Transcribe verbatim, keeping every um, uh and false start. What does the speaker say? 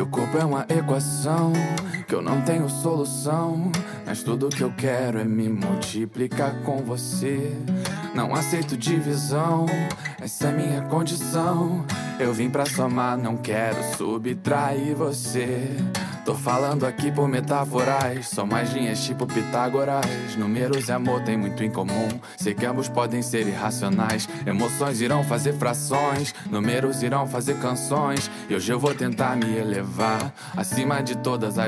Seu corpo é uma equação que eu não tenho solução, mas tudo que eu quero é me multiplicar com você. Não aceito divisão, essa é minha condição. Eu vim pra somar, não quero subtrair você. Tô falando aqui por metáforas, são mais linhas tipo Pitágoras. Números e amor tem muito em comum, sei que ambos podem ser irracionais. Emoções irão fazer frações, números irão fazer canções. E hoje eu vou tentar me elevar acima de todas as